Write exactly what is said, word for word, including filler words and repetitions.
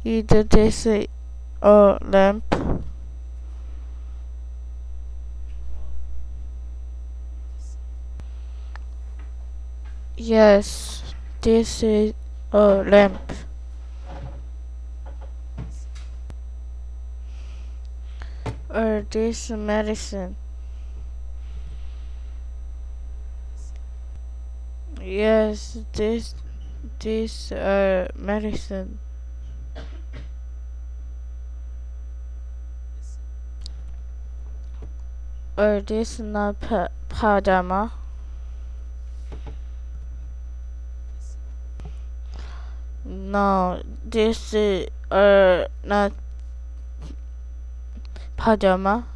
Either this is a lamp. Yes, this is a lamp. Or this medicine. Yes, this this uh medicine. Or this not pa- pajama. No, this is uh not pajama.